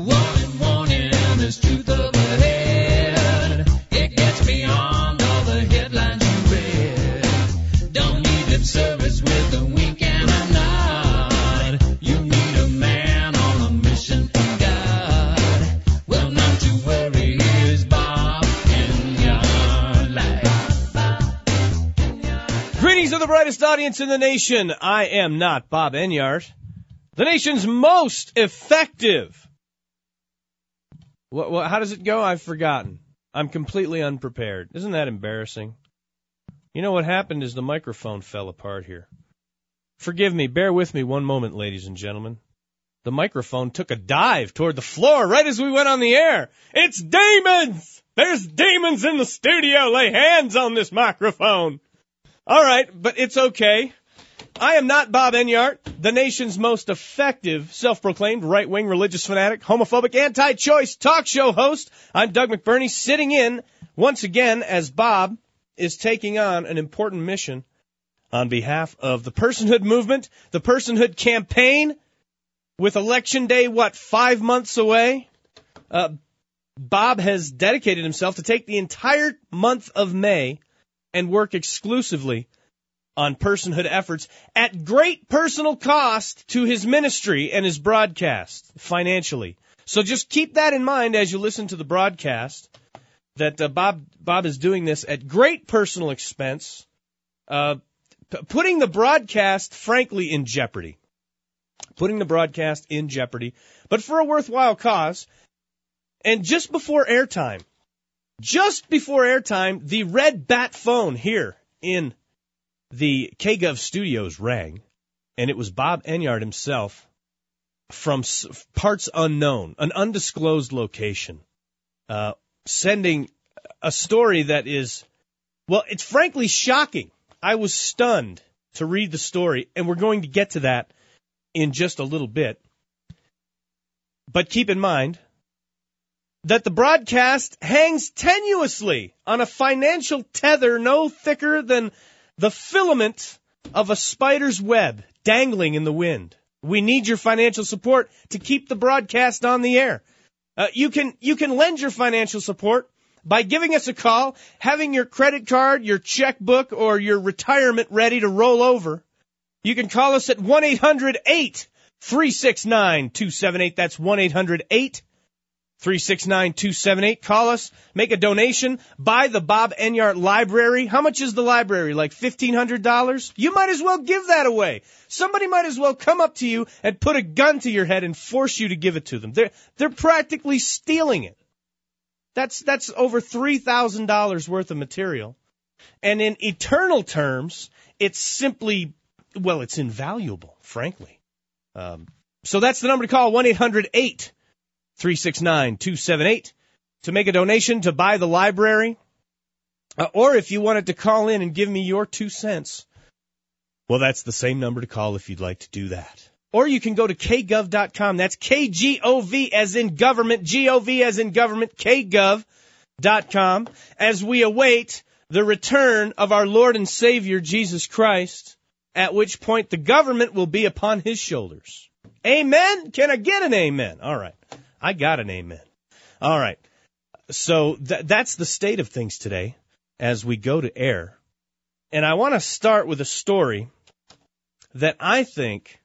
Warning, warning, there's truth up ahead. It gets beyond all the headlines you read. Don't need lip service with a wink and a nod. You need a man on a mission from God. Well, not to worry, here's Bob Enyart Live. Greetings to the brightest audience in the nation. I am not Bob Enyart, the nation's most effective. How does it go? I've forgotten. I'm completely unprepared. Isn't that embarrassing? You know what happened is the microphone fell apart here. Forgive me. Bear with me one moment, ladies and gentlemen. The microphone took a dive toward the floor right as we went on the air. It's demons! There's demons in the studio. Lay hands on this microphone. All right, but it's okay. I am not Bob Enyart, the nation's most effective, self-proclaimed right-wing religious fanatic, homophobic, anti-choice talk show host. I'm Doug McBurney, sitting in once again as Bob is taking on an important mission on behalf of the personhood movement, the personhood campaign, with Election Day, 5 months away? Bob has dedicated himself to take the entire month of May and work exclusively on personhood efforts at great personal cost to his ministry and his broadcast financially. So just keep that in mind as you listen to the broadcast, that Bob is doing this at great personal expense, putting the broadcast, frankly, in jeopardy. Putting the broadcast in jeopardy, but for a worthwhile cause. And just before airtime, the red bat phone here in the KGov studios rang, and it was Bob Enyart himself from parts unknown, an undisclosed location, sending a story that is, well, it's frankly shocking. I was stunned to read the story, and we're going to get to that in just a little bit. But keep in mind that the broadcast hangs tenuously on a financial tether no thicker than the filament of a spider's web dangling in the wind. We need your financial support to keep the broadcast on the air. You can lend your financial support by giving us a call, having your credit card, your checkbook, or your retirement ready to roll over. You can call us at 1-800-8-369-278. That's 1-800-8-369-278. Call us, make a donation, buy the Bob Enyart Library. How much is the library? Like $1,500? You might as well give that away. Somebody might as well come up to you and put a gun to your head and force you to give it to them. They're practically stealing it. That's over $3,000 worth of material. And in eternal terms, it's simply, well, it's invaluable, frankly. So that's the number to call, 1-800-8-369-278, to make a donation to buy the library. Or if you wanted to call in and give me your 2 cents, well, that's the same number to call if you'd like to do that. Or you can go to kgov.com. That's KGOV as in government, GOV as in government, kgov.com, as we await the return of our Lord and Savior, Jesus Christ, at which point the government will be upon his shoulders. Amen? Can I get an amen? All right. I got an amen. All right. So that's the state of things today as we go to air. And I want to start with a story that I think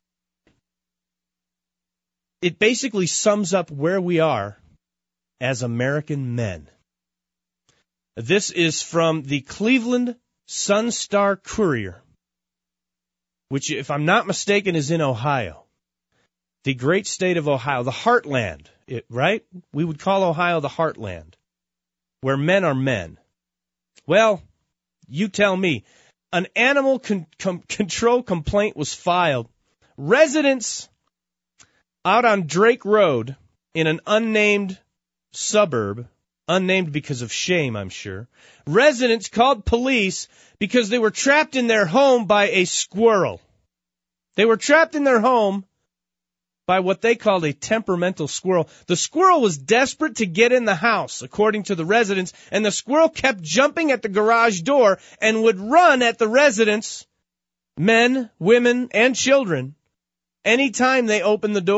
it basically sums up where we are as American men. This is from the Cleveland Sun-Star Courier, which, if I'm not mistaken, is in Ohio. The great state of Ohio, the heartland, right? We would call Ohio the heartland, where men are men. Well, you tell me. An animal control complaint was filed. Residents out on Drake Road in an unnamed suburb, unnamed because of shame, I'm sure, residents called police because they were trapped in their home by a squirrel. They were trapped in their home by what they called a temperamental squirrel. The squirrel was desperate to get in the house, according to the residents, and the squirrel kept jumping at the garage door and would run at the residents, men, women, and children, anytime they opened the door.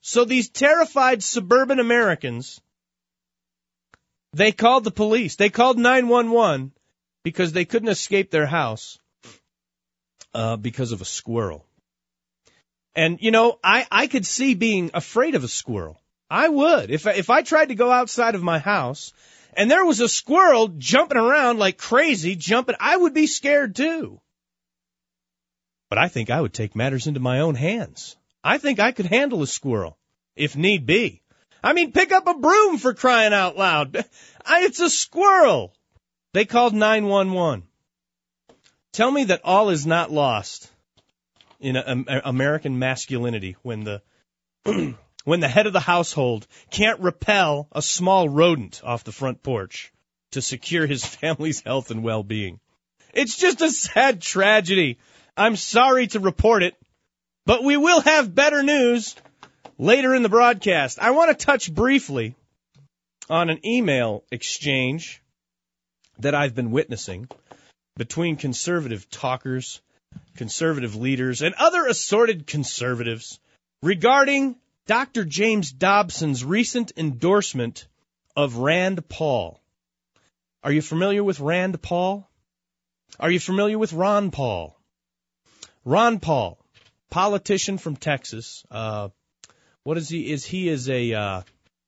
So these terrified suburban Americans, they called the police. They called 911 because they couldn't escape their house because of a squirrel. And, you know, I could see being afraid of a squirrel. I would. If I tried to go outside of my house and there was a squirrel jumping around like crazy, I would be scared too. But I think I would take matters into my own hands. I think I could handle a squirrel, if need be. I mean, pick up a broom, for crying out loud. It's a squirrel. They called 911. Tell me that all is not lost in American masculinity when the when the head of the household can't repel a small rodent off the front porch to secure his family's health and well-being. It's just a sad tragedy. I'm sorry to report it, but we will have better news later in the broadcast. I want to touch briefly on an email exchange that I've been witnessing between conservative talkers, conservative leaders, and other assorted conservatives regarding Dr. James Dobson's recent endorsement of Rand Paul. Are you familiar with Rand Paul? Are you familiar with Ron Paul? Ron Paul, politician from Texas. What is he? He is a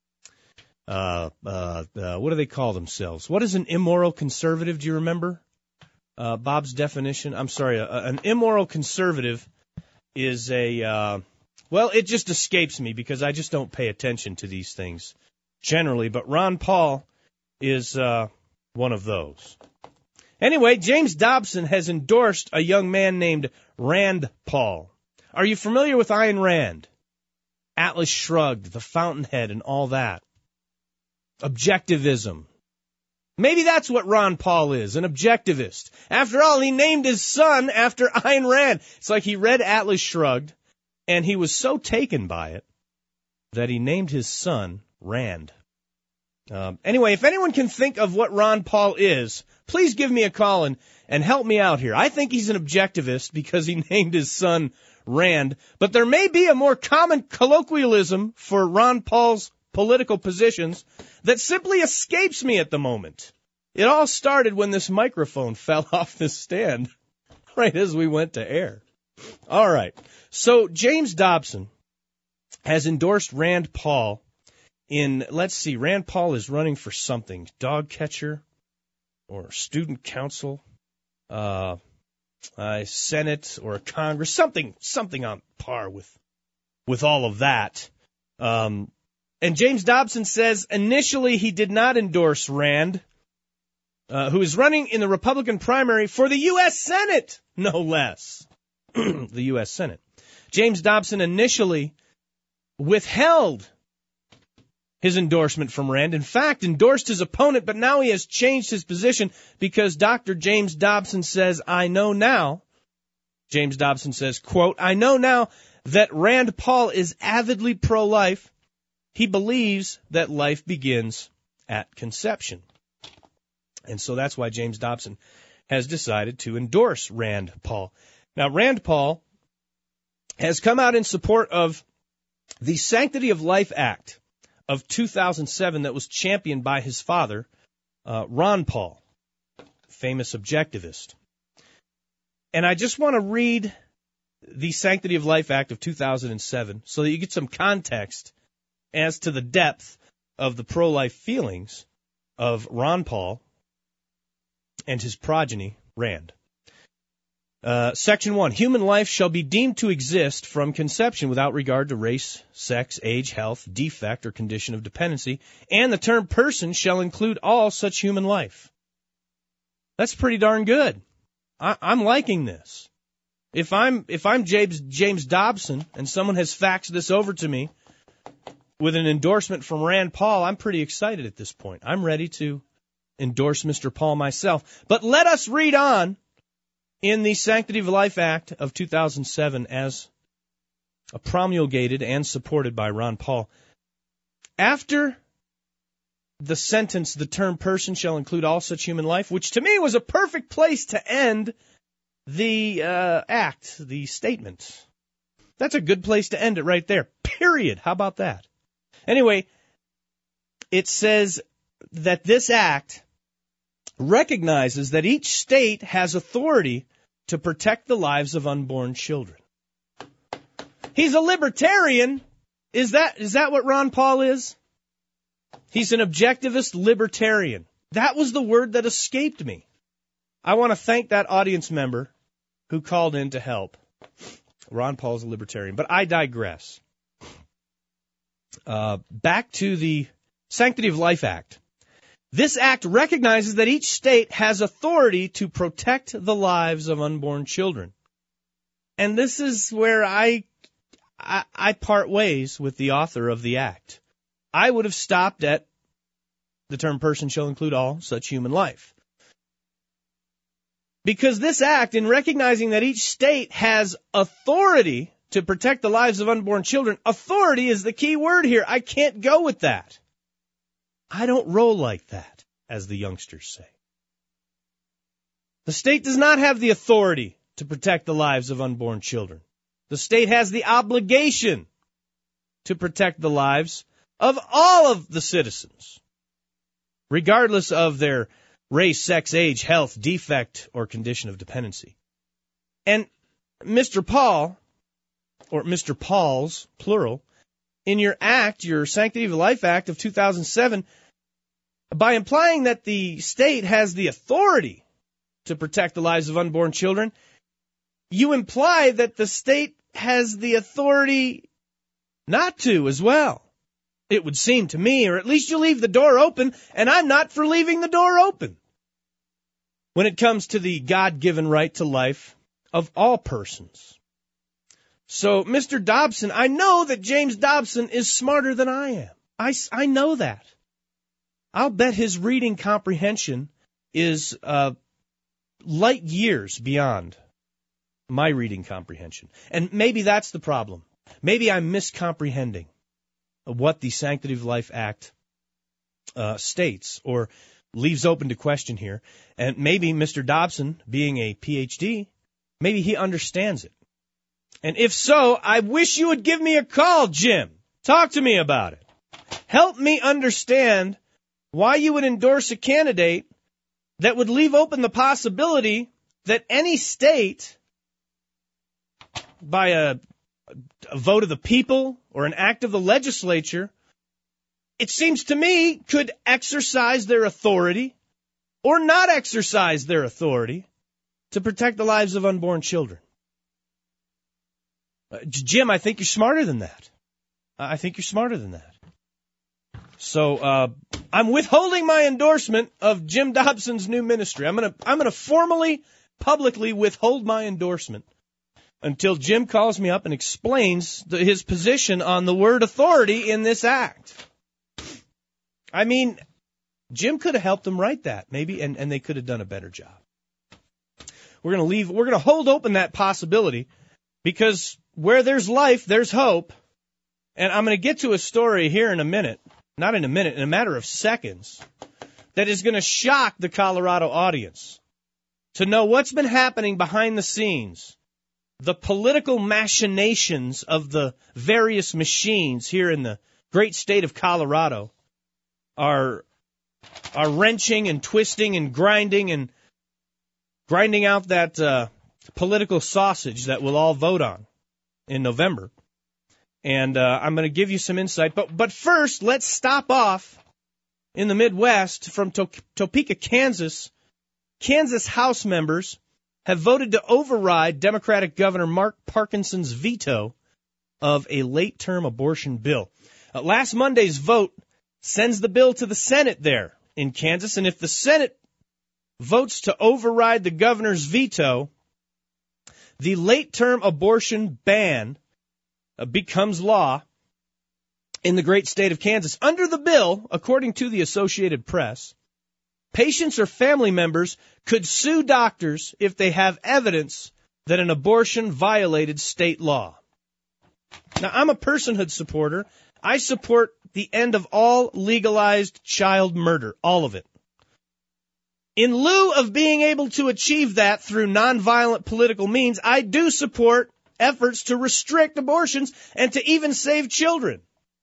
what do they call themselves? What is an immoral conservative? Do you remember Bob's definition? I'm sorry, an immoral conservative is a well, it just escapes me because I just don't pay attention to these things generally. But Ron Paul is one of those. Anyway, James Dobson has endorsed a young man named Rand Paul. Are you familiar with Ayn Rand? Atlas Shrugged, The Fountainhead, and all that. Objectivism. Maybe that's what Ron Paul is, an objectivist. After all, he named his son after Ayn Rand. It's like he read Atlas Shrugged, and he was so taken by it that he named his son Rand. Anyway, if anyone can think of what Ron Paul is, please give me a call and help me out here. I think he's an objectivist because he named his son Rand, but there may be a more common colloquialism for Ron Paul's political positions that simply escapes me at the moment. It all started when this microphone fell off the stand right as we went to air. All right. So James Dobson has endorsed Rand Paul in, let's see, Rand Paul is running for something, dog catcher or student council, a Senate or a Congress, something on par with all of that. And James Dobson says initially he did not endorse Rand, who is running in the Republican primary for the U.S. Senate, no less. The U.S. Senate. James Dobson initially withheld his endorsement from Rand. In fact, endorsed his opponent, but now he has changed his position because Dr. James Dobson says, I know now, James Dobson says, quote, I know now that Rand Paul is avidly pro-life. He believes that life begins at conception. And so that's why James Dobson has decided to endorse Rand Paul. Now, Rand Paul has come out in support of the Sanctity of Life Act of 2007 that was championed by his father, Ron Paul, famous objectivist. And I just want to read the Sanctity of Life Act of 2007 so that you get some context as to the depth of the pro-life feelings of Ron Paul and his progeny, Rand. Section 1, human life shall be deemed to exist from conception without regard to race, sex, age, health, defect, or condition of dependency, and the term person shall include all such human life. That's pretty darn good. I'm liking this. If I'm James Dobson and someone has faxed this over to me with an endorsement from Rand Paul, I'm pretty excited at this point. I'm ready to endorse Mr. Paul myself. But let us read on in the Sanctity of Life Act of 2007 as promulgated and supported by Ron Paul. After the sentence, the term person shall include all such human life, which to me was a perfect place to end the act, the statement. That's a good place to end it right there. Period. How about that? Anyway, it says that this act recognizes that each state has authority to protect the lives of unborn children. He's a libertarian. Is that what Ron Paul is? He's an objectivist libertarian. That was the word that escaped me. I want to thank that audience member who called in to help. Ron Paul's a libertarian, but I digress. Back to the Sanctity of Life Act. This act recognizes that each state has authority to protect the lives of unborn children. And this is where I part ways with the author of the act. I would have stopped at the term person shall include all such human life. Because this act, in recognizing that each state has authority to protect the lives of unborn children, authority is the key word here. I can't go with that. I don't roll like that, as the youngsters say. The state does not have the authority to protect the lives of unborn children. The state has the obligation to protect the lives of all of the citizens, regardless of their race, sex, age, health, defect, or condition of dependency. And Mr. Paul, or Mr. Pauls, plural, in your act, your Sanctity of Life Act of 2007, by implying that the state has the authority to protect the lives of unborn children, you imply that the state has the authority not to as well. It would seem to me, or at least you leave the door open, and I'm not for leaving the door open when it comes to the God-given right to life of all persons. So, Mr. Dobson, I know that James Dobson is smarter than I am. I know that. I'll bet his reading comprehension is light years beyond my reading comprehension. And maybe that's the problem. Maybe I'm miscomprehending what the Sanctity of Life Act states or leaves open to question here. And maybe Mr. Dobson, being a PhD, maybe he understands it. And if so, I wish you would give me a call, Jim. Talk to me about it. Help me understand why you would endorse a candidate that would leave open the possibility that any state, by a vote of the people or an act of the legislature, it seems to me could exercise their authority or not exercise their authority to protect the lives of unborn children. Jim, I think you're smarter than that. I think you're smarter than that. So I'm withholding my endorsement of Jim Dobson's new ministry. I'm gonna formally, publicly withhold my endorsement until Jim calls me up and explains his position on the word authority in this act. I mean, Jim could have helped them write that, maybe, and they could have done a better job. We're gonna hold open that possibility, because where there's life, there's hope. And I'm gonna get to a story here in a minute, not in a minute, in a matter of seconds, that is gonna shock the Colorado audience to know what's been happening behind the scenes. The political machinations of the various machines here in the great state of Colorado are wrenching and twisting and grinding out that political sausage that we'll all vote on in November. And I'm going to give you some insight. But first, let's stop off in the Midwest from Topeka, Kansas. Kansas House members have voted to override Democratic Governor Mark Parkinson's veto of a late-term abortion bill. Last Monday's vote sends the bill to the Senate there in Kansas, and if the Senate votes to override the governor's veto, the late-term abortion ban becomes law in the great state of Kansas. Under the bill, according to the Associated Press, patients or family members could sue doctors if they have evidence that an abortion violated state law. Now, I'm a personhood supporter. I support the end of all legalized child murder, all of it. In lieu of being able to achieve that through nonviolent political means, I do support efforts to restrict abortions and to even save children.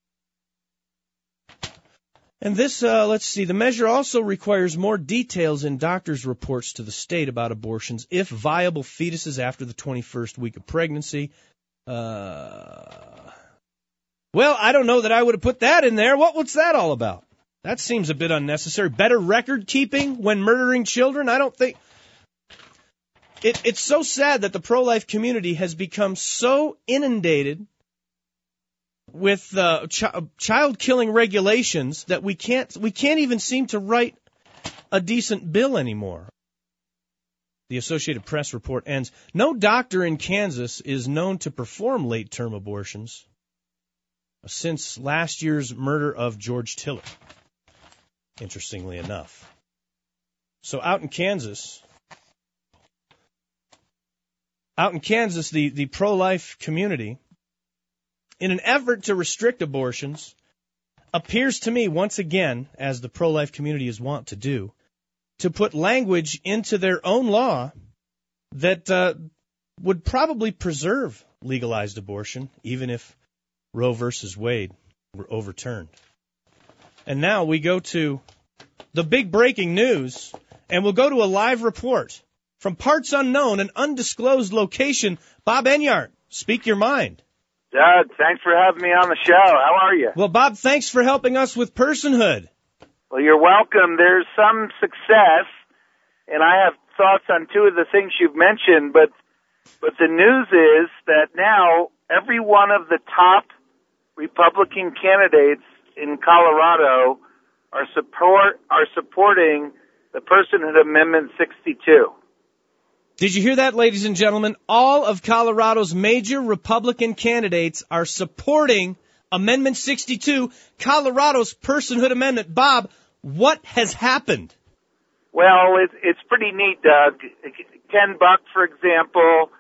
And this, let's see, the measure also requires more details in doctors' reports to the state about abortions if viable fetuses after the 21st week of pregnancy. Well, I don't know that I would have put that in there. What's that all about? That seems a bit unnecessary. Better record keeping when murdering children? I don't think... It's so sad that the pro-life community has become so inundated with child-killing regulations that we can't even seem to write a decent bill anymore. The Associated Press report ends, no doctor in Kansas is known to perform late-term abortions since last year's murder of George Tiller, interestingly enough. So out in Kansas, the pro-life community, in an effort to restrict abortions, appears to me, once again, as the pro-life community is wont to do, to put language into their own law that would probably preserve legalized abortion, even if Roe versus Wade were overturned. And now we go to the big breaking news, and we'll go to a live report from parts unknown, an undisclosed location. Bob Enyart, speak your mind. Doug, thanks for having me on the show. How are you? Well, Bob, thanks for helping us with personhood. Well, you're welcome. There's some success, and I have thoughts on two of the things you've mentioned, but the news is that now every one of the top Republican candidates in Colorado are supporting the Personhood Amendment 62. Did you hear that, ladies and gentlemen? All of Colorado's major Republican candidates are supporting Amendment 62, Colorado's personhood amendment. Bob, what has happened? Well, it's pretty neat, Doug. Ken Buck, for example,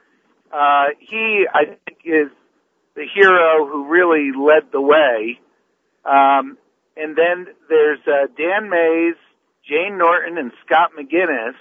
he, I think, is the hero who really led the way. And then there's Dan Mays, Jane Norton, and Scott McGinnis.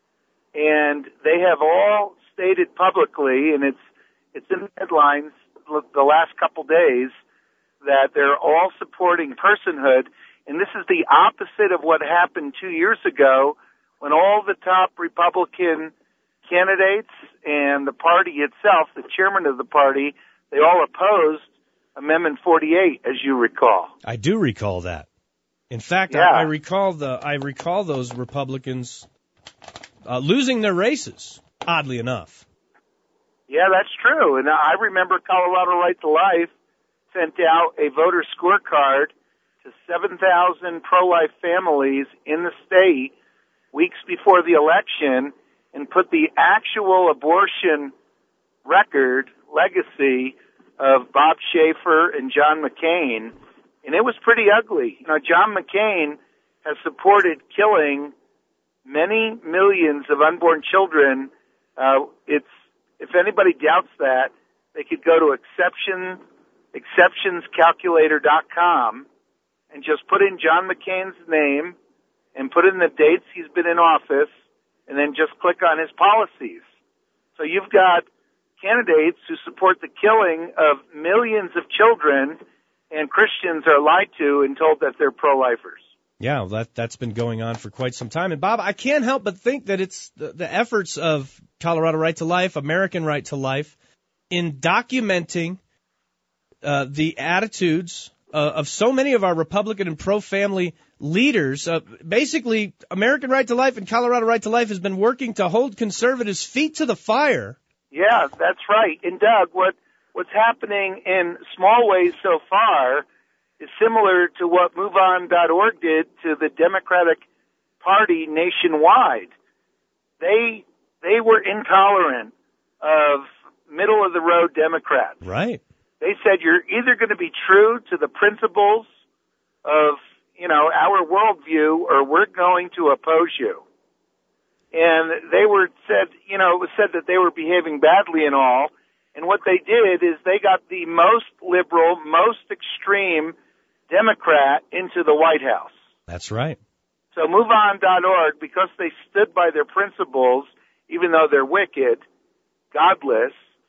And they have all stated publicly, and it's in the headlines the last couple days, that they're all supporting personhood. And this is the opposite of what happened 2 years ago when all the top Republican candidates and the party itself, the chairman of the party, they all opposed Amendment 48, as you recall. I do recall that. In fact, yeah. I recall those Republicans losing their races, oddly enough. Yeah, that's true. And I remember Colorado Right to Life sent out a voter scorecard to 7,000 pro-life families in the state weeks before the election and put the actual abortion record, legacy of Bob Schaefer and John McCain, and it was pretty ugly. You know, John McCain has supported killing many millions of unborn children. If anybody doubts that, they could go to exceptionscalculator.com and just put in John McCain's name and put in the dates he's been in office and then just click on his policies. So you've got candidates who support the killing of millions of children, and Christians are lied to and told that they're pro-lifers. Yeah, that's been going on for quite some time. And, Bob, I can't help but think that it's the efforts of Colorado Right to Life, American Right to Life, in documenting the attitudes of so many of our Republican and pro-family leaders. Basically, American Right to Life and Colorado Right to Life has been working to hold conservatives' feet to the fire. Yeah, that's right. And, Doug, what's happening in small ways so far is similar to what MoveOn.org did to the Democratic Party nationwide. They were intolerant of middle-of-the-road Democrats. Right. They said you're either going to be true to the principles of, our worldview, or we're going to oppose you. And it was said that they were behaving badly and all. And what they did is they got the most liberal, most extreme Democrat into the White House. That's right. So MoveOn.org, because they stood by their principles, even though they're wicked, godless,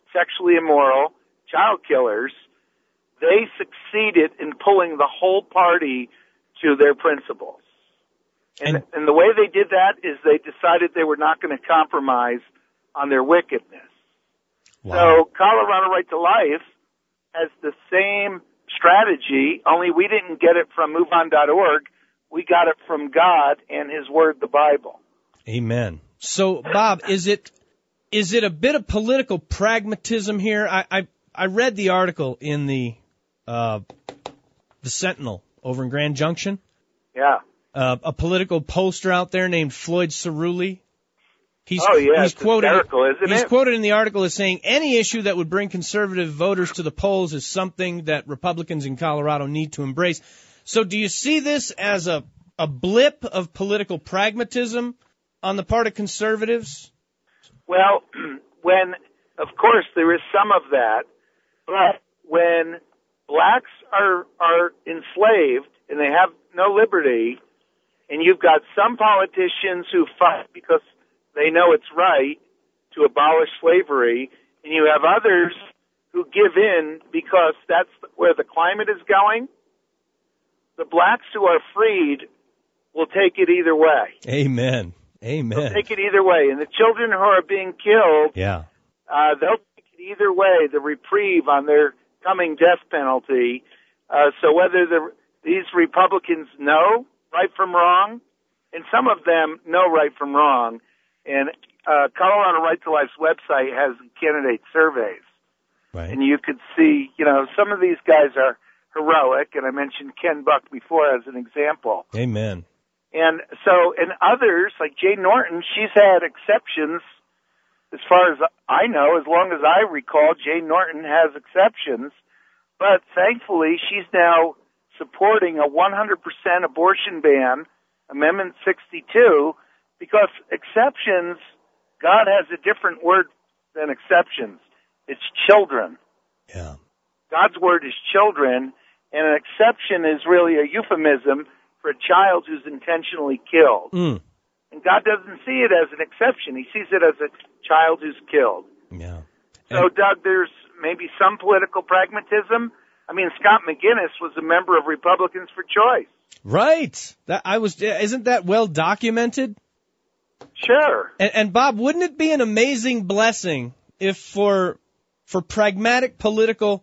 sexually immoral, child killers, they succeeded in pulling the whole party to their principles. And the way they did that is they decided they were not going to compromise on their wickedness. Wow. So Colorado Right to Life has the same strategy, only we didn't get it from MoveOn.org. We got it from God and His Word, the Bible. Amen. So, Bob, is it a bit of political pragmatism here? I read the article in the Sentinel over in Grand Junction. Yeah. A political poster out there named Floyd Cerulli. He's quoted, hysterical, isn't he's it? quoted in the article as saying any issue that would bring conservative voters to the polls is something that Republicans in Colorado need to embrace. So do you see this as a blip of political pragmatism on the part of conservatives? Well, of course, there is some of that, but when blacks are enslaved and they have no liberty, and you've got some politicians who fight because they know it's right to abolish slavery, and you have others who give in because that's where the climate is going, the blacks who are freed will take it either way. Amen. Amen. They'll take it either way. And the children who are being killed, they'll take it either way, the reprieve on their coming death penalty. So whether these Republicans know right from wrong, and some of them know right from wrong, and Colorado Right to Life's website has candidate surveys. Right. And you could see, some of these guys are heroic, and I mentioned Ken Buck before as an example. Amen. And so, and others, like Jane Norton, she's had exceptions. As far as I know, as long as I recall, Jane Norton has exceptions. But thankfully, she's now supporting a 100% abortion ban, Amendment 62, because exceptions, God has a different word than exceptions. It's children. Yeah. God's word is children, and an exception is really a euphemism for a child who's intentionally killed. Mm. And God doesn't see it as an exception. He sees it as a child who's killed. Yeah. So, Doug, there's maybe some political pragmatism. I mean, Scott McGinnis was a member of Republicans for Choice. Right. Isn't that well documented? Sure. And Bob, wouldn't it be an amazing blessing if for pragmatic political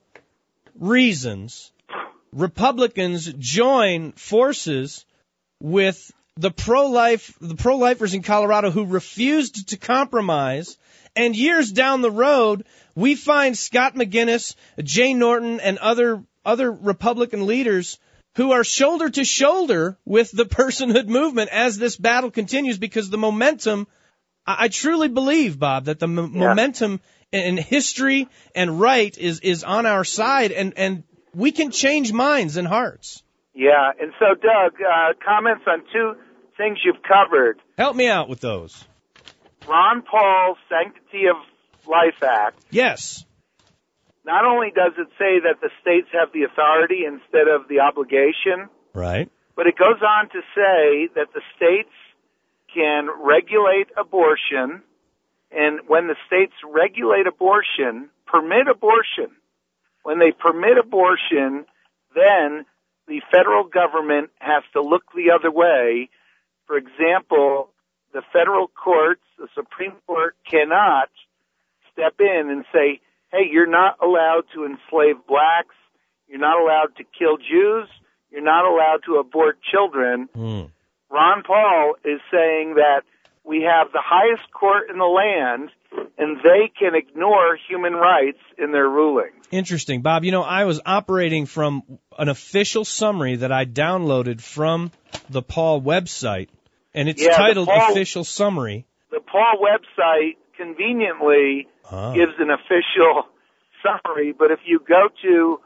reasons, Republicans join forces with the pro-lifers in Colorado who refused to compromise, and years down the road, we find Scott McGinnis, Jane Norton, and other Republican leaders who are shoulder to shoulder with the personhood movement as this battle continues, because the momentum, I truly believe, Bob, that the momentum in history and right is on our side, and we can change minds and hearts. Yeah, and so, Doug, comments on two things you've covered. Help me out with those. Ron Paul's Sanctity of Life Act. Yes. Not only does it say that the states have the authority instead of the obligation, Right. but it goes on to say that the states can regulate abortion, and when the states regulate abortion, permit abortion, when they permit abortion, then the federal government has to look the other way. For example, the federal courts, the Supreme Court, cannot step in and say, hey, you're not allowed to enslave blacks, you're not allowed to kill Jews, you're not allowed to abort children. Ron Paul is saying that we have the highest court in the land, and they can ignore human rights in their rulings. Interesting. Bob, I was operating from an official summary that I downloaded from the Paul website, and it's titled Official Summary. The Paul website conveniently gives an official summary, but if you go to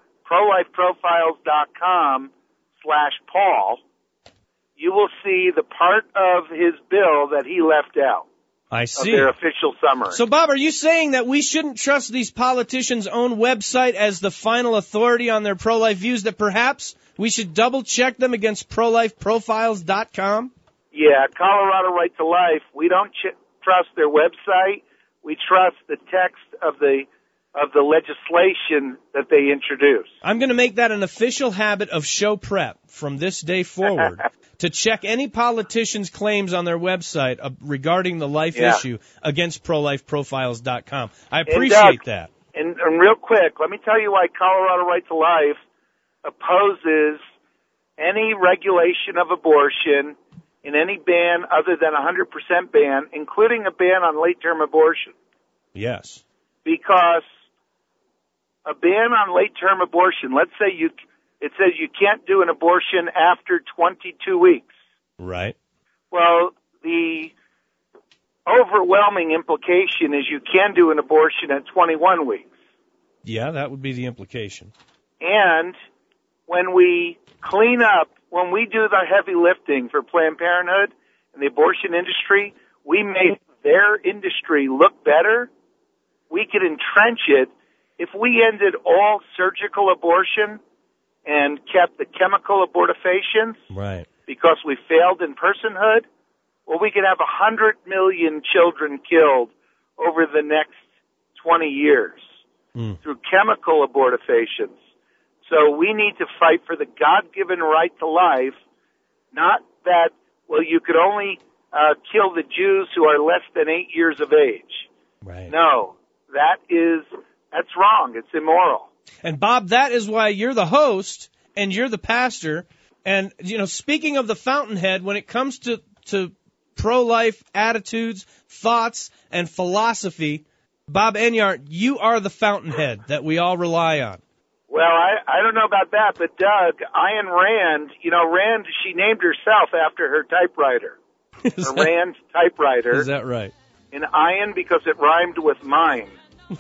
prolifeprofiles.com/Paul, you will see the part of his bill that he left out. I see. Of their official summary. So, Bob, are you saying that we shouldn't trust these politicians' own website as the final authority on their pro-life views, that perhaps we should double-check them against prolifeprofiles.com? Yeah, Colorado Right to Life, we don't trust their website. We trust the text of the of the legislation that they introduce. I'm going to make that an official habit of show prep from this day forward to check any politician's claims on their website regarding the life issue against ProLifeProfiles.com. I appreciate that. And real quick, let me tell you why Colorado Right to Life opposes any regulation of abortion in any ban other than 100% ban, including a ban on late-term abortion. Yes. Because a ban on late-term abortion, let's say it says you can't do an abortion after 22 weeks. Right. Well, the overwhelming implication is you can do an abortion at 21 weeks. Yeah, that would be the implication. And when we clean up, when we do the heavy lifting for Planned Parenthood and the abortion industry, we make their industry look better. We could entrench it. If we ended all surgical abortion and kept the chemical abortifacients, right, because we failed in personhood, well, we could have 100 million children killed over the next 20 years through chemical abortifacients. So we need to fight for the God-given right to life, not that, well, you could only kill the Jews who are less than 8 years of age. Right. No, that's wrong. It's immoral. And Bob, that is why you're the host and you're the pastor. And, speaking of the fountainhead, when it comes to pro-life attitudes, thoughts, and philosophy, Bob Enyart, you are the fountainhead that we all rely on. Well, I don't know about that, but Doug, Ayn Rand, Rand, she named herself after her typewriter. Rand typewriter. Is that right? And Ayn because it rhymed with mine.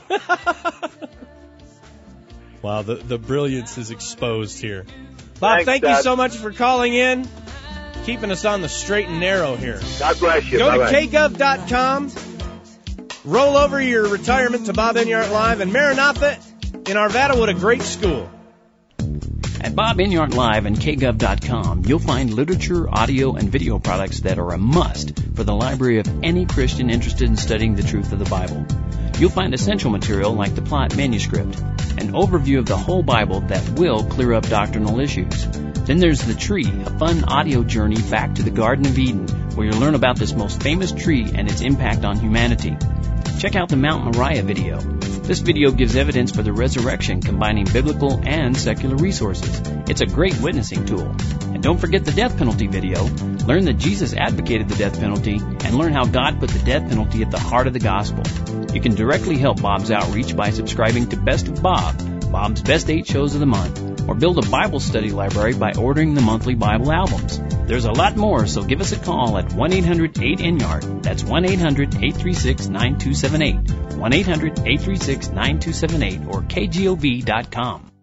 Wow, the brilliance is exposed here. Bob, Thanks, thank Doug. you so much for calling in, keeping us on the straight and narrow here. God bless you. Go Bye-bye. to kgov.com, roll over your retirement to Bob Enyart Live, and Maranatha in Arvada, what a great school. At Bob Enyart Live and kgov.com, you'll find literature, audio, and video products that are a must for the library of any Christian interested in studying the truth of the Bible. You'll find essential material like the Plot manuscript, an overview of the whole Bible that will clear up doctrinal issues. Then there's The Tree, a fun audio journey back to the Garden of Eden, where you'll learn about this most famous tree and its impact on humanity. Check out the Mount Moriah video. This video gives evidence for the resurrection, combining biblical and secular resources. It's a great witnessing tool. And don't forget the death penalty video. Learn that Jesus advocated the death penalty and learn how God put the death penalty at the heart of the gospel. You can directly help Bob's outreach by subscribing to Best of Bob, Bob's Best 8 Shows of the Month, or build a Bible study library by ordering the monthly Bible albums. There's a lot more, so give us a call at 1-800-8-ENYARD. That's 1-800-836-9278. 1-800-836-9278 or kgov.com.